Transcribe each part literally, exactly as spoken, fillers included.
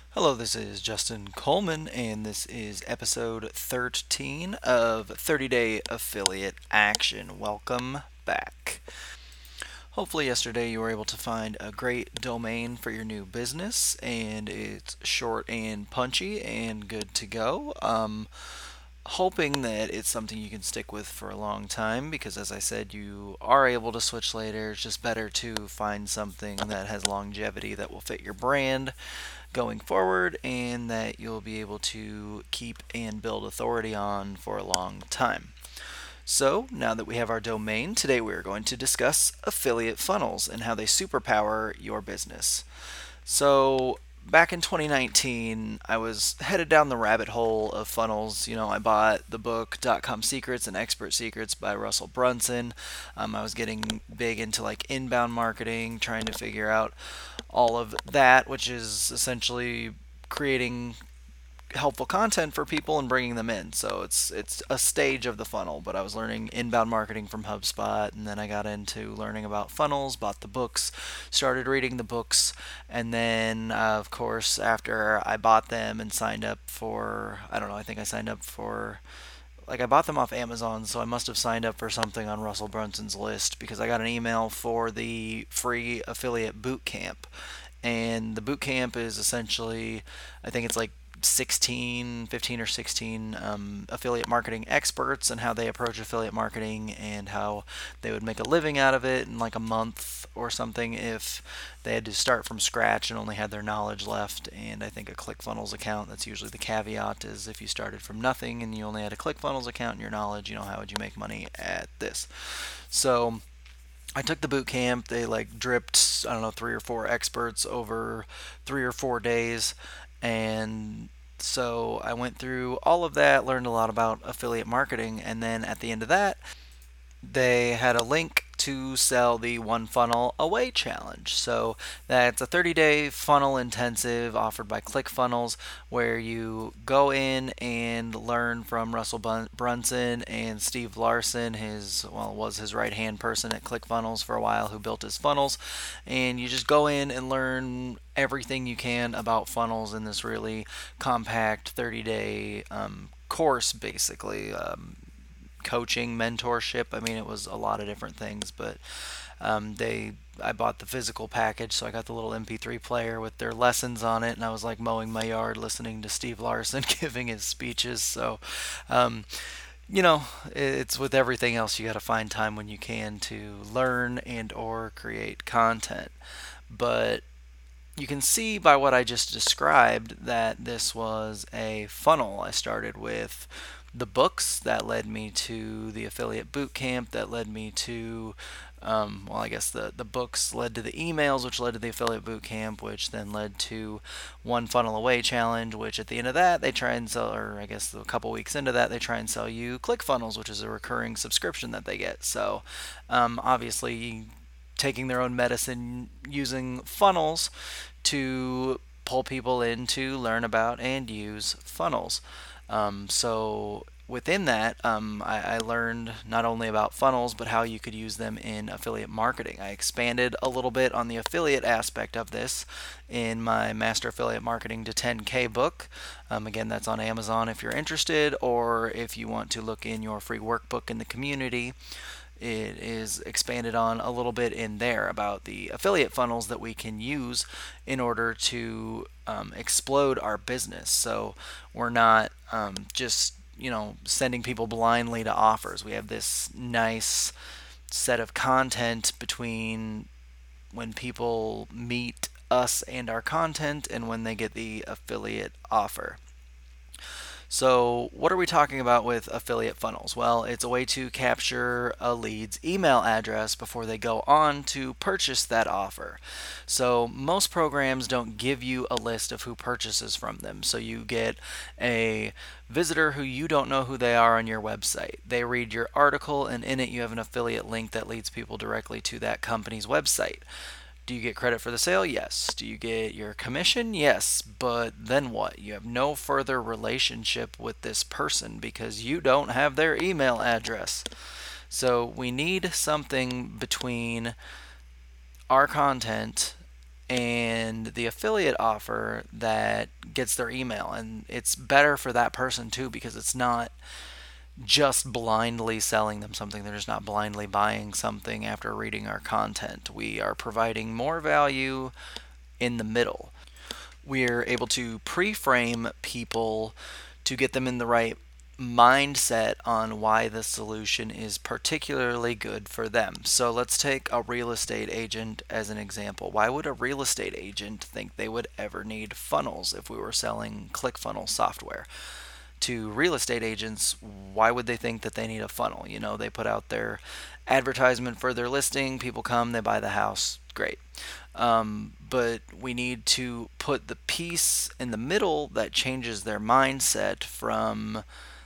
Hello, this is Justin Coleman, and this is episode thirteen of thirty Day Affiliate Action. Welcome back. Hopefully, yesterday you were able to find a great domain for your new business, and it's short and punchy and good to go. Um, hoping that it's something you can stick with for a long time because, as I said, you are able to switch later. It's just better to find something that has longevity that will fit your brand going forward and that you'll be able to keep and build authority on for a long time. So, now that we have our domain, today we are going to discuss affiliate funnels and how they superpower your business. So, back in twenty nineteen, I was headed down the rabbit hole of funnels. You know, I bought the book Dot Com Secrets and Expert Secrets by Russell Brunson. Um, I was getting big into like inbound marketing, trying to figure out all of that, which is essentially creating helpful content for people and bringing them in. So it's it's a stage of the funnel. But I was learning inbound marketing from HubSpot, and then I got into learning about funnels, bought the books, started reading the books, and then uh, of course after I bought them and signed up for, I don't know, I think I signed up for, like, I bought them off Amazon, so I must have signed up for something on Russell Brunson's list because I got an email for the free affiliate boot camp. And the boot camp is essentially, I think it's like sixteen, fifteen or sixteen um, affiliate marketing experts and how they approach affiliate marketing and how they would make a living out of it in like a month or something if they had to start from scratch and only had their knowledge left. And I think a ClickFunnels account, that's usually the caveat, is if you started from nothing and you only had a ClickFunnels account and your knowledge, you know, how would you make money at this? So I took the boot camp. They like dripped, I don't know, three or four experts over three or four days. And so I went through all of that, learned a lot about affiliate marketing. And then at the end of that, they had a link to sell the One Funnel Away Challenge. So that's a thirty day funnel intensive offered by ClickFunnels where you go in and learn from Russell Brunson and Steve Larson, his, well, was his right hand person at ClickFunnels for a while who built his funnels. And you just go in and learn everything you can about funnels in this really compact thirty day um, course, basically. Um, coaching, mentorship. I mean, it was a lot of different things, but um, they I bought the physical package, so I got the little M P three player with their lessons on it, and I was like mowing my yard listening to Steve Larson giving his speeches. So, um, you know, it's with everything else, you got to find time when you can to learn and or create content. But you can see by what I just described that this was a funnel. I started with the books that led me to the affiliate bootcamp, that led me to, um, well, I guess the, the books led to the emails, which led to the affiliate bootcamp, which then led to One Funnel Away Challenge, which at the end of that, they try and sell, or I guess a couple weeks into that, they try and sell you ClickFunnels, which is a recurring subscription that they get. So, um, obviously, taking their own medicine using funnels to pull people in to learn about and use funnels. Um, so within that, um, I, I learned not only about funnels, but how you could use them in affiliate marketing. I expanded a little bit on the affiliate aspect of this in my Master Affiliate Marketing to ten K book. Um, again, that's on Amazon if you're interested, or if you want to look in your free workbook in the community. It is expanded on a little bit in there about the affiliate funnels that we can use in order to um, explode our business. So we're not um, just, you know, sending people blindly to offers. We have this nice set of content between when people meet us and our content and when they get the affiliate offer. So, what are we talking about with affiliate funnels? Well, it's a way to capture a lead's email address before they go on to purchase that offer. So, most programs don't give you a list of who purchases from them. So, you get a visitor who you don't know who they are on your website. They read your article, and in it, you have an affiliate link that leads people directly to that company's website. Do you get credit for the sale? Yes. Do you get your commission? Yes. But then what? You have no further relationship with this person because you don't have their email address. So we need something between our content and the affiliate offer that gets their email. And it's better for that person too, because it's not just blindly selling them something. They're just not blindly buying something after reading our content. We are providing more value in the middle. We're able to pre-frame people to get them in the right mindset on why the solution is particularly good for them. So let's take a real estate agent as an example. Why would a real estate agent think they would ever need funnels if we were selling ClickFunnels software? To real estate agents, why would they think that they need a funnel? You know, they put out their advertisement for their listing, people come, they buy the house, great. Um, but we need to put the piece in the middle that changes their mindset from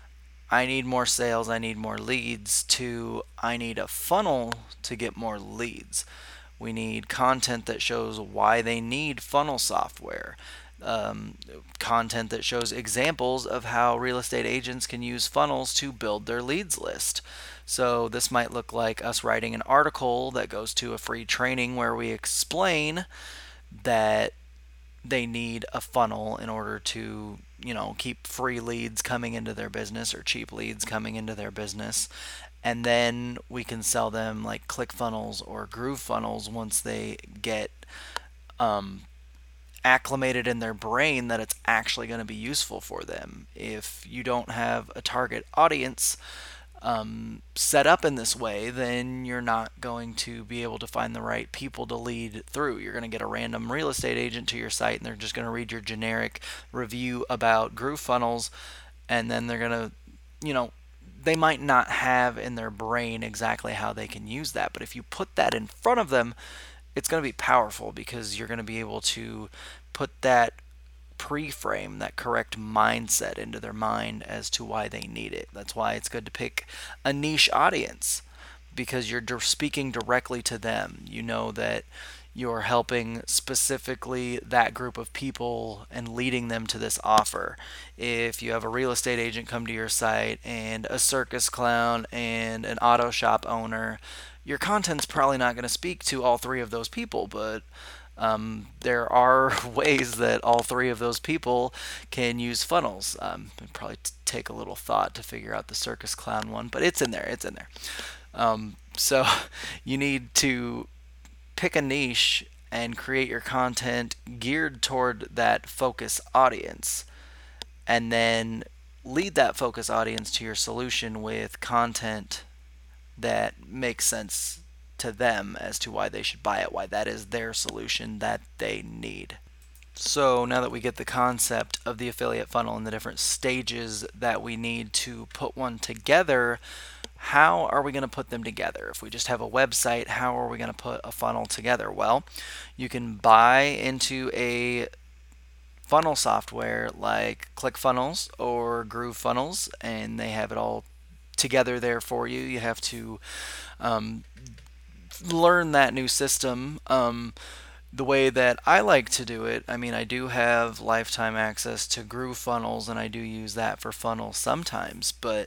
I need more sales, I need more leads, to I need a funnel to get more leads. We need content that shows why they need funnel software. Um, content that shows examples of how real estate agents can use funnels to build their leads list. So this might look like us writing an article that goes to a free training where we explain that they need a funnel in order to, you know, keep free leads coming into their business or cheap leads coming into their business. And then we can sell them like ClickFunnels or GrooveFunnels once they get um, acclimated in their brain that it's actually going to be useful for them. If you don't have a target audience um, set up in this way, then you're not going to be able to find the right people to lead through. You're going to get a random real estate agent to your site, and they're just going to read your generic review about GrooveFunnels, and then they're going to, you know, they might not have in their brain exactly how they can use that. But if you put that in front of them, it's going to be powerful, because you're going to be able to put that pre-frame, that correct mindset into their mind as to why they need it. That's why it's good to pick a niche audience, because you're speaking directly to them. You know that you're helping specifically that group of people and leading them to this offer. If you have a real estate agent come to your site and a circus clown and an auto shop owner, your content's probably not going to speak to all three of those people, but um, there are ways that all three of those people can use funnels. Um, it'd probably t- take a little thought to figure out the circus clown one, but it's in there. It's in there. Um, so you need to pick a niche and create your content geared toward that focus audience, and then lead that focus audience to your solution with content that makes sense to them as to why they should buy it, why that is their solution that they need. So now that we get the concept of the affiliate funnel and the different stages that we need to put one together, how are we going to put them together? If we just have a website, how are we going to put a funnel together? Well, you can buy into a funnel software like ClickFunnels or GrooveFunnels, and they have it all together there for you. You have to um, learn that new system. Um, the way that I like to do it, I mean, I do have lifetime access to GrooveFunnels, and I do use that for funnels sometimes, but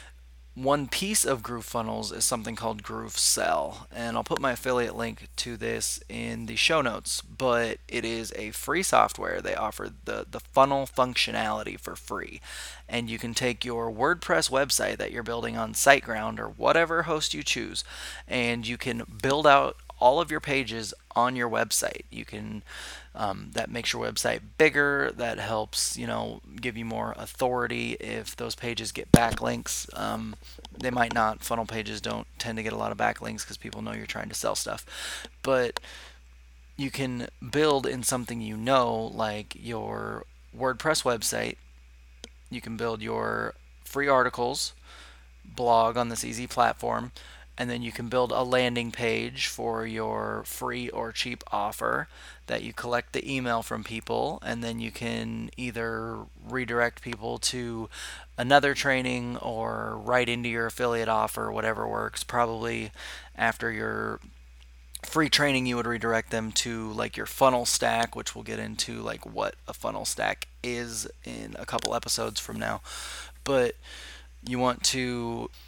one piece of GrooveFunnels is something called GrooveSell, and I'll put my affiliate link to this in the show notes, but it is a free software. They offer the, the funnel functionality for free, and you can take your WordPress website that you're building on SiteGround or whatever host you choose, and you can build out all of your pages on your website. You can um, that makes your website bigger. That helps, you know, give you more authority if those pages get backlinks. Um, they might not. Funnel pages don't tend to get a lot of backlinks because people know you're trying to sell stuff. But you can build in something you know, like your WordPress website. You can build your free articles blog on this easy platform, and then you can build a landing page for your free or cheap offer that you collect the email from people, and then you can either redirect people to another training or right into your affiliate offer, whatever works. Probably after your free training you would redirect them to like your funnel stack, which we'll get into like what a funnel stack is in a couple episodes from now. But you want to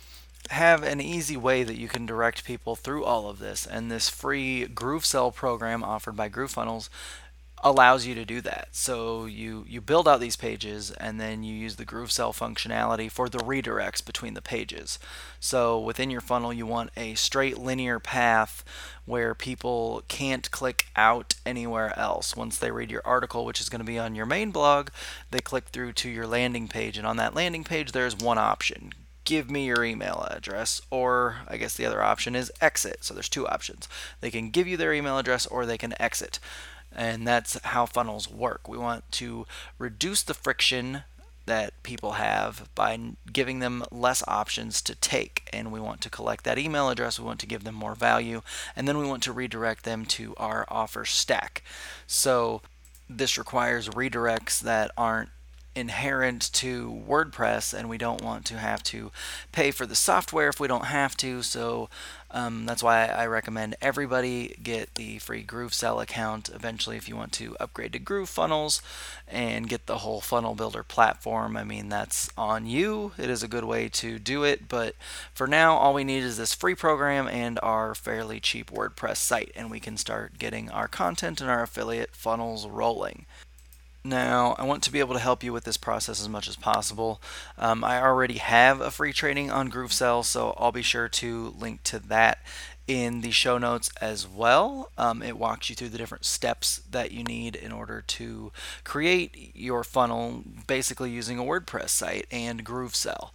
have an easy way that you can direct people through all of this. And this free GrooveSell program offered by GrooveFunnels allows you to do that. So you you build out these pages, and then you use the GrooveSell functionality for the redirects between the pages. So within your funnel, you want a straight linear path where people can't click out anywhere else. Once they read your article, which is going to be on your main blog, they click through to your landing page, and on that landing page there's one option: give me your email address, or I guess the other option is exit. So there's two options. They can give you their email address, or they can exit. And that's how funnels work. We want to reduce the friction that people have by giving them less options to take. And we want to collect that email address. We want to give them more value. And then we want to redirect them to our offer stack. So this requires redirects that aren't inherent to WordPress, and we don't want to have to pay for the software if we don't have to. So um, that's why I recommend everybody get the free GrooveSell account eventually if you want to upgrade to GrooveFunnels and get the whole funnel builder platform. I mean, that's on you. It is a good way to do it, but for now all we need is this free program and our fairly cheap WordPress site, and we can start getting our content and our affiliate funnels rolling. Now, I want to be able to help you with this process as much as possible. Um, I already have a free training on GrooveSell, so I'll be sure to link to that in the show notes as well. Um, it walks you through the different steps that you need in order to create your funnel, basically using a WordPress site and GrooveSell.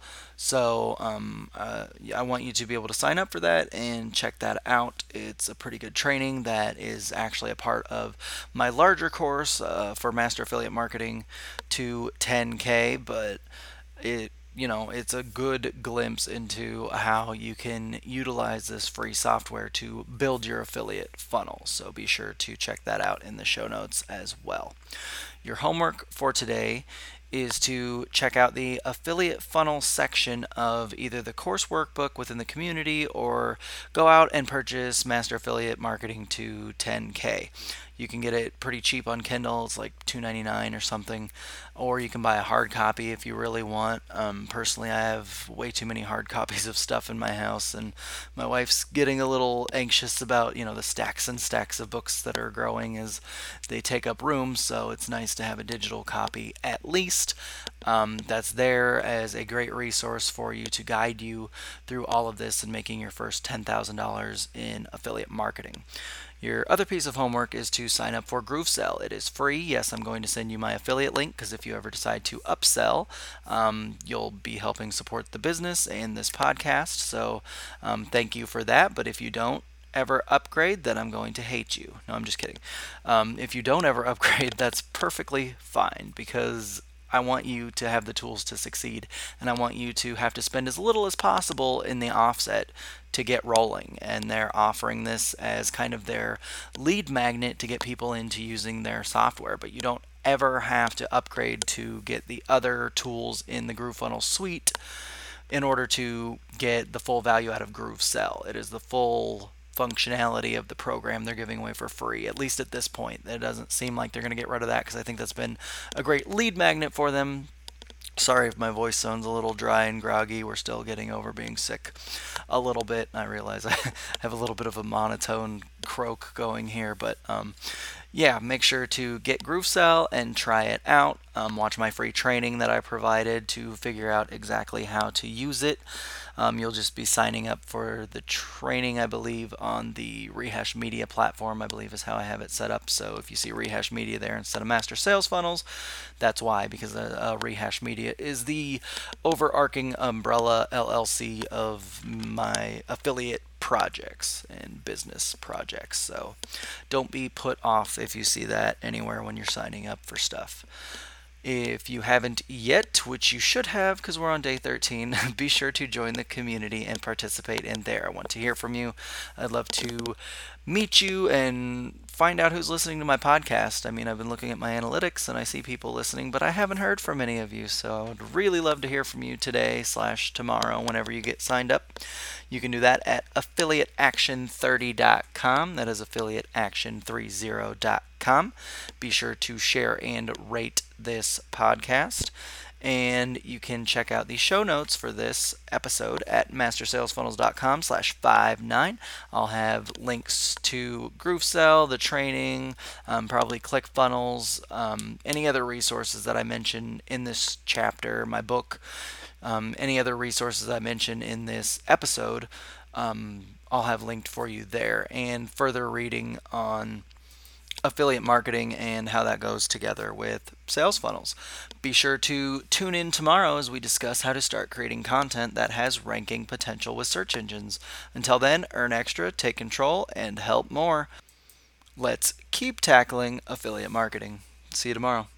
So um, uh, I want you to be able to sign up for that and check that out. It's a pretty good training that is actually a part of my larger course uh, for Master Affiliate Marketing to ten K, but it you know, it's a good glimpse into how you can utilize this free software to build your affiliate funnel. So be sure to check that out in the show notes as well. Your homework for today is to check out the affiliate funnel section of either the course workbook within the community, or go out and purchase Master Affiliate Marketing to ten K. You can get it pretty cheap on Kindle. It's like two ninety-nine or something, or you can buy a hard copy if you really want. Um, personally, I have way too many hard copies of stuff in my house, and my wife's getting a little anxious about, you know, the stacks and stacks of books that are growing as they take up room. So it's nice to have a digital copy at least. Um, that's there as a great resource for you to guide you through all of this and making your first ten thousand dollars in affiliate marketing. Your other piece of homework is to sign up for GrooveSell. It is free. Yes, I'm going to send you my affiliate link, because if you ever decide to upsell, um, you'll be helping support the business and this podcast. So um, thank you for that. But if you don't ever upgrade, then I'm going to hate you. No, I'm just kidding. Um, if you don't ever upgrade, that's perfectly fine, because I want you to have the tools to succeed, and I want you to have to spend as little as possible in the offset to get rolling. And they're offering this as kind of their lead magnet to get people into using their software, but you don't ever have to upgrade to get the other tools in the GrooveFunnels suite in order to get the full value out of GrooveSell. It is the full functionality of the program they're giving away for free, at least at this point. It doesn't seem like they're going to get rid of that, because I think that's been a great lead magnet for them. Sorry if my voice sounds a little dry and groggy. We're still getting over being sick a little bit. I realize I have a little bit of a monotone croak going here, but um, yeah, make sure to get GrooveSell and try it out. Um, watch my free training that I provided to figure out exactly how to use it. Um, you'll just be signing up for the training, I believe, on the Rehash Media platform, I believe is how I have it set up. So if you see Rehash Media there instead of Master Sales Funnels, that's why, because uh, uh, Rehash Media is the overarching umbrella L L C of my affiliate projects and business projects. So don't be put off if you see that anywhere when you're signing up for stuff. If you haven't yet, which you should have because we're on day thirteen, be sure to join the community and participate in there. I want to hear from you. I'd love to meet you and find out who's listening to my podcast. I mean, I've been looking at my analytics and I see people listening, but I haven't heard from any of you. So I would really love to hear from you today slash tomorrow whenever you get signed up. You can do that at affiliate action thirty dot com. That is affiliate action thirty dot com. Be sure to share and rate this podcast. And you can check out the show notes for this episode at mastersalesfunnels.com slash five nine. I'll have links to GrooveSell, the training, um, probably ClickFunnels, um, any other resources that I mention in this chapter, my book, um, any other resources I mention in this episode. Um, I'll have linked for you there, and further reading on affiliate marketing and how that goes together with sales funnels. Be sure to tune in tomorrow as we discuss how to start creating content that has ranking potential with search engines. Until then, earn extra, take control, and help more. Let's keep tackling affiliate marketing. See you tomorrow.